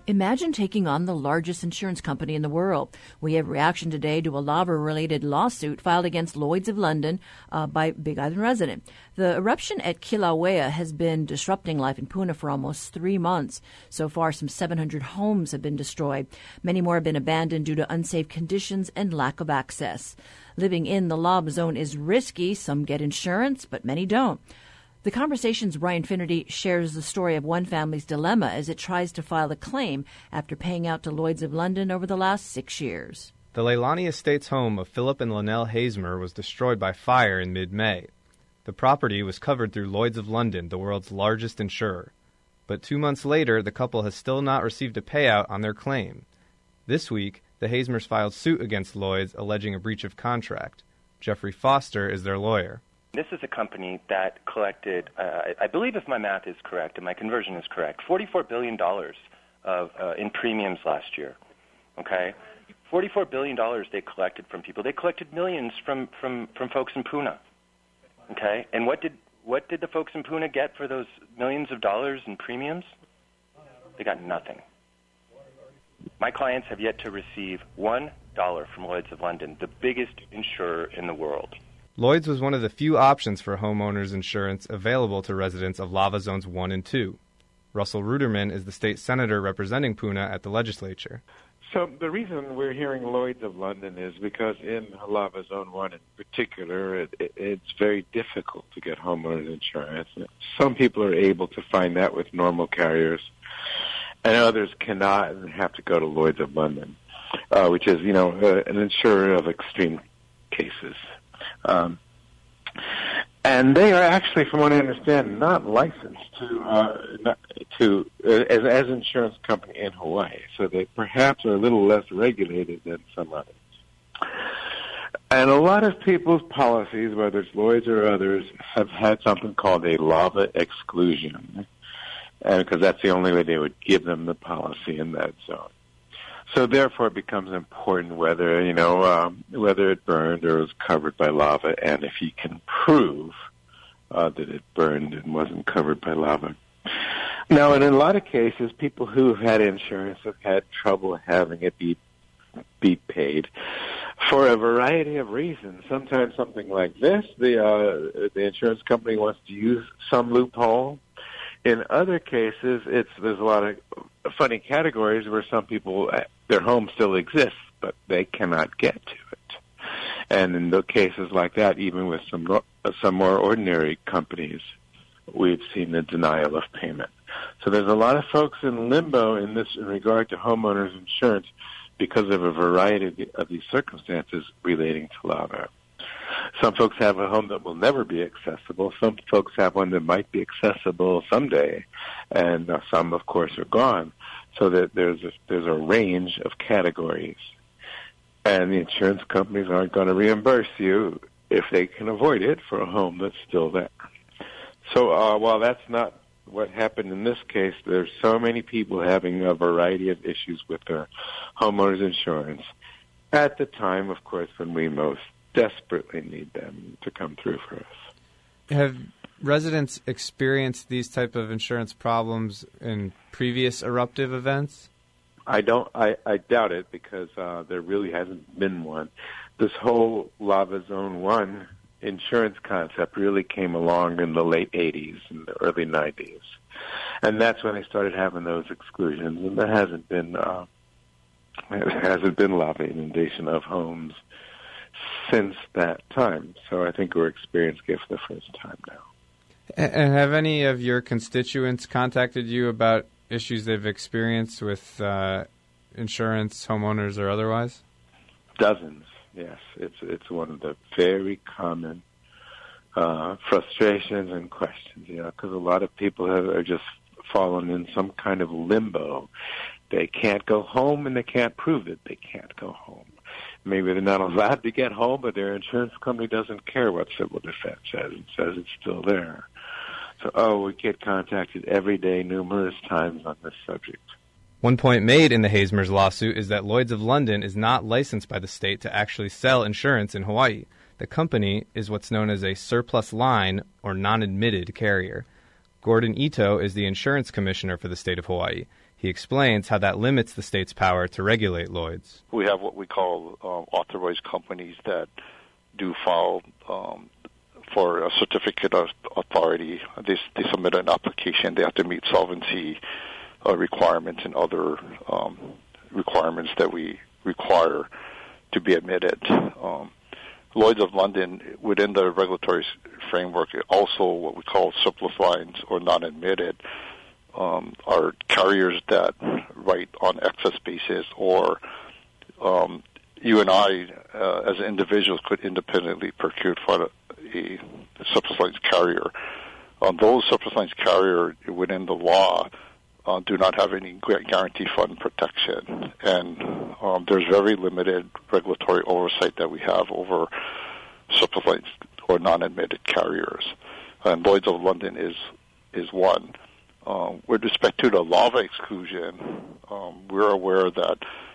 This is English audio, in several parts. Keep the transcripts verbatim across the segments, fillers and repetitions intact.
Imagine taking on the largest insurance company in the world. We have reaction today to a lava-related lawsuit filed against Lloyd's of London uh, by Big Island resident. The eruption at Kilauea has been disrupting life in Puna for almost three months. So far, some seven hundred homes have been destroyed. Many more have been abandoned due to unsafe conditions and lack of access. Living in the lava zone is risky. Some get insurance, but many don't. The Conversation's Ryan Finnerty shares the story of one family's dilemma as it tries to file a claim after paying out to Lloyd's of London over the last six years. The Leilani Estates home of Philip and Linnell Hazemer was destroyed by fire in mid-May. The property was covered through Lloyd's of London, the world's largest insurer. But two months later, the couple has still not received a payout on their claim. This week, the Hazemers filed suit against Lloyd's, alleging a breach of contract. Jeffrey Foster is their lawyer. This is a company that collected, uh, I believe if my math is correct and my conversion is correct, forty-four billion dollars of, uh, in premiums last year, okay? forty-four billion dollars they collected from people. They collected millions from, from, from folks in Puna, okay? And what did, what did the folks in Puna get for those millions of dollars in premiums? They got nothing. My clients have yet to receive one dollar from Lloyd's of London, the biggest insurer in the world. Lloyd's was one of the few options for homeowners insurance available to residents of lava zones one and two. Russell Ruderman is the state senator representing Puna at the legislature. So the reason we're hearing Lloyd's of London is because in lava zone one in particular, it, it, it's very difficult to get homeowners insurance. Some people are able to find that with normal carriers, and others cannot and have to go to Lloyd's of London, uh, which is, you know, uh, an insurer of extreme cases. Um, and they are actually, from what I understand, not licensed to uh, not, to uh, as as an insurance company in Hawaii, so they perhaps are a little less regulated than some others. And a lot of people's policies, whether it's Lloyd's or others, have had something called a lava exclusion, and because that's the only way they would give them the policy in that zone. So therefore, it becomes important whether, you know, um, whether it burned or was covered by lava, and if you can prove uh, that it burned and wasn't covered by lava. Now, in a lot of cases, people who have had insurance have had trouble having it be be paid for a variety of reasons. Sometimes something like this, the uh, the insurance company wants to use some loophole. In other cases, it's there's a lot of funny categories where some people, their home still exists, but they cannot get to it. And in the cases like that, even with some some more ordinary companies, we've seen the denial of payment. So there's a lot of folks in limbo in this in regard to homeowners insurance because of a variety of, the, of these circumstances relating to lava. Some folks have a home that will never be accessible. Some folks have one that might be accessible someday, and uh, some, of course, are gone. So that there's a, there's a range of categories, and the insurance companies aren't going to reimburse you if they can avoid it for a home that's still there. So uh, while that's not what happened in this case, there's so many people having a variety of issues with their homeowners insurance at the time, of course, when we most desperately need them to come through for us. Have residents experienced these type of insurance problems in previous eruptive events? I don't. I, I doubt it because uh, there really hasn't been one. This whole Lava Zone one insurance concept really came along in the late eighties and the early nineties, and that's when they started having those exclusions. And there hasn't been uh, there hasn't been lava inundation of homes since that time. So I think we're experiencing it for the first time now. And have any of your constituents contacted you about issues they've experienced with uh, insurance, homeowners, or otherwise? Dozens, yes. It's it's one of the very common uh, frustrations and questions, you know, because a lot of people have, are just fallen in some kind of limbo. They can't go home, and they can't prove that they can't go home. Maybe they're not allowed to get home, but their insurance company doesn't care what civil defense says. It says it's still there. So, oh, we get contacted every day, numerous times on this subject. One point made in the Hazemers lawsuit is that Lloyd's of London is not licensed by the state to actually sell insurance in Hawaii. The company is what's known as a surplus line or non-admitted carrier. Gordon Ito is the insurance commissioner for the state of Hawaii. He explains how that limits the state's power to regulate Lloyd's. We have what we call um, authorized companies that do file um, for a certificate of authority. They, they submit an application. They have to meet solvency uh, requirements and other um, requirements that we require to be admitted. Um, Lloyd's of London, within the regulatory framework, also what we call surplus lines or non-admitted, um, are carriers that write on excess basis, or um, you and I, uh, as individuals, could independently procure for a, a surplus lines carrier. Um, those surplus lines carrier within the law uh, do not have any guarantee fund protection, and um, there's very limited regulatory oversight that we have over surplus lines or non-admitted carriers. And Lloyd's of London is is one. Um, with respect to the lava exclusion, um, we're aware that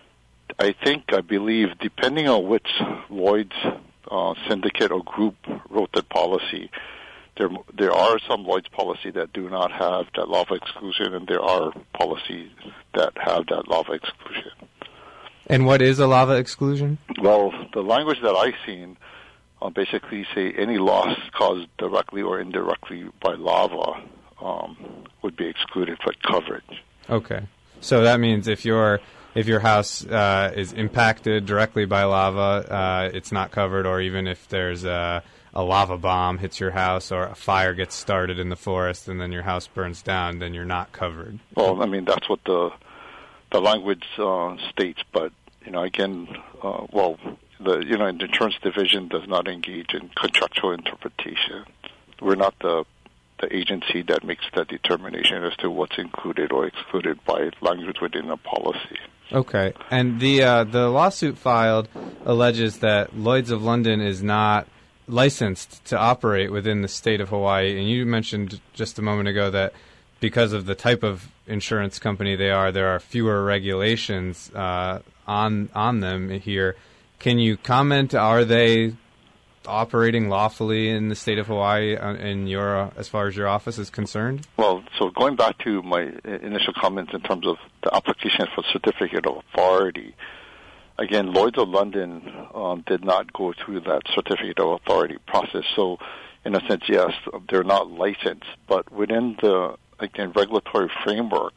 I think, I believe, depending on which Lloyd's uh, syndicate or group wrote that policy, there there are some Lloyd's policy that do not have that lava exclusion, and there are policies that have that lava exclusion. And what is a lava exclusion? Well, the language that I've seen uh, basically say any loss caused directly or indirectly by lava um, would be excluded for coverage. Okay. So that means if your if your house uh, is impacted directly by lava, uh, it's not covered, or even if there's a, a lava bomb hits your house or a fire gets started in the forest and then your house burns down, then you're not covered. Well, I mean, that's what the the language uh, states, but, you know, again, uh, well, the, you know, the insurance division does not engage in contractual interpretation. We're not the the agency that makes that determination as to what's included or excluded by language within a policy. Okay. And the uh, the lawsuit filed alleges that Lloyd's of London is not licensed to operate within the state of Hawaii. And you mentioned just a moment ago that because of the type of insurance company they are, there are fewer regulations uh, on on them here. Can you comment, are they operating lawfully in the state of Hawaii in your, uh, as far as your office is concerned? Well, so going back to my initial comments in terms of the application for certificate of authority, again, Lloyd's of London um, did not go through that certificate of authority process. So, in a sense, yes, they're not licensed, but within the, again, regulatory framework,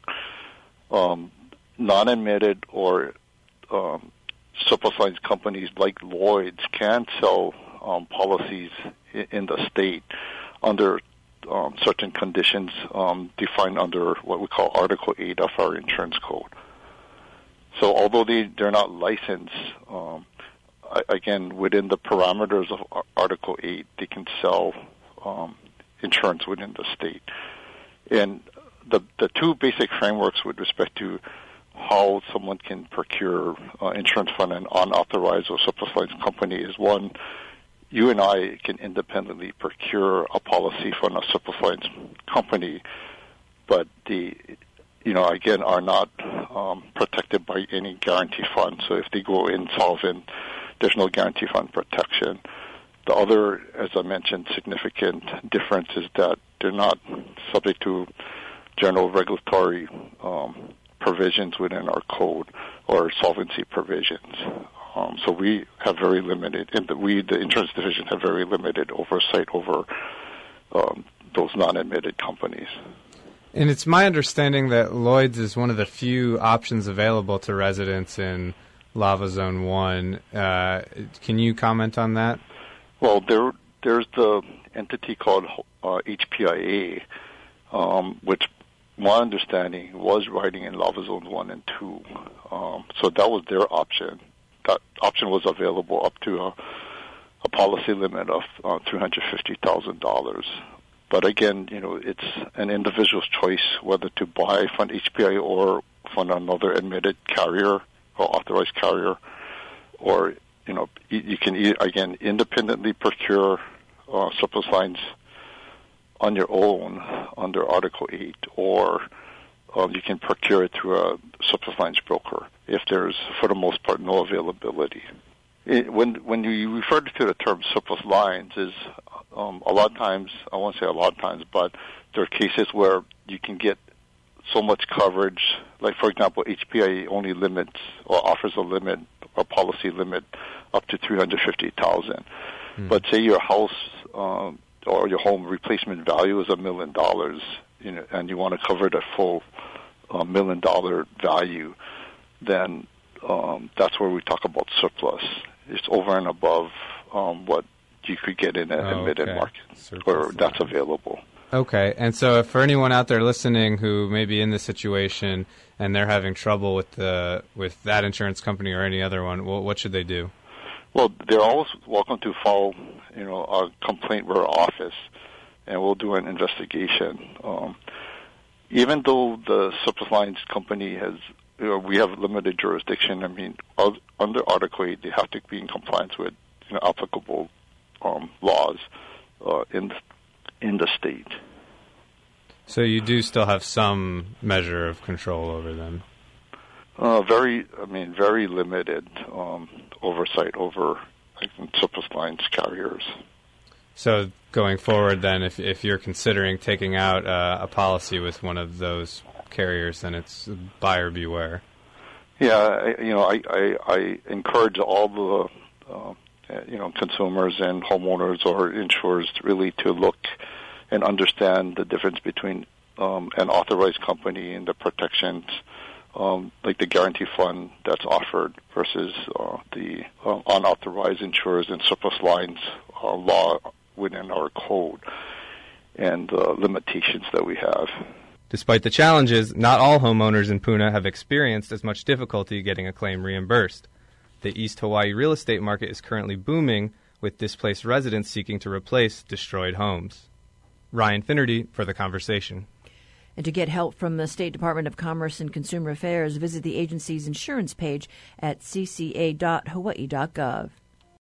um, non-admitted or um, surplus lines companies like Lloyd's can sell Um, policies in the state under um, certain conditions um, defined under what we call Article eight of our insurance code. So although they, they're not licensed, um, I, again, within the parameters of Article eight, they can sell um, insurance within the state. And the, the two basic frameworks with respect to how someone can procure uh, insurance from an unauthorized or surplus lines company is, one, you and I can independently procure a policy from a surplus lines company, but the, you know, again, are not um, protected by any guarantee fund. So if they go insolvent, there's no guarantee fund protection. The other, as I mentioned, significant difference is that they're not subject to general regulatory um, provisions within our code or solvency provisions. Um, so we have very limited, in the, we, the insurance division, have very limited oversight over um, those non-admitted companies. And it's my understanding that Lloyd's is one of the few options available to residents in Lava Zone one. Uh, can you comment on that? Well, there, there's the entity called uh, H P I A, um, which my understanding was writing in Lava Zone one and two. Um, so that was their option. That option was available up to a, a policy limit of uh, three hundred fifty thousand dollars. But again, you know, it's an individual's choice whether to buy from H P I A or from another admitted carrier or authorized carrier, or, you know, you can, again, independently procure uh, surplus lines on your own under Article eight, or um, you can procure it through a surplus lines broker if there's, for the most part, no availability. It, when when you refer to the term surplus lines, is um, a lot of times, I won't say a lot of times, but there are cases where you can get so much coverage. Like, for example, H P I A only limits or offers a limit, a policy limit up to three hundred fifty thousand dollars. Hmm. But say your house um, or your home replacement value is a million dollars, you know, and you want to cover the full uh, million dollar value, then um, that's where we talk about surplus. It's over and above um, what you could get in an oh, admitted okay. market, surplus or that's available. Okay, and so for anyone out there listening who may be in this situation and they're having trouble with the with that insurance company or any other one, well, what should they do? Well, they're always welcome to file, you know, a complaint with our office, and we'll do an investigation. Um, even though the surplus lines company has, you know, we have limited jurisdiction. I mean, under Article eight, they have to be in compliance with, you know, applicable um, laws uh, in in the state. So you do still have some measure of control over them. Uh, very, I mean, very limited um, oversight over like, surplus lines carriers. So going forward, then, if if you're considering taking out uh, a policy with one of those carriers, then it's buyer beware. Yeah, I, you know, I, I, I encourage all the uh, you know consumers and homeowners or insurers really to look and understand the difference between um, an authorized company and the protections, um, like the guarantee fund that's offered versus uh, the uh, unauthorized insurers and surplus lines uh, law within our code and the uh, limitations that we have. Despite the challenges, not all homeowners in Puna have experienced as much difficulty getting a claim reimbursed. The East Hawaii real estate market is currently booming, with displaced residents seeking to replace destroyed homes. Ryan Finnerty for The Conversation. And to get help from the State Department of Commerce and Consumer Affairs, visit the agency's insurance page at c c a dot hawaii dot gov.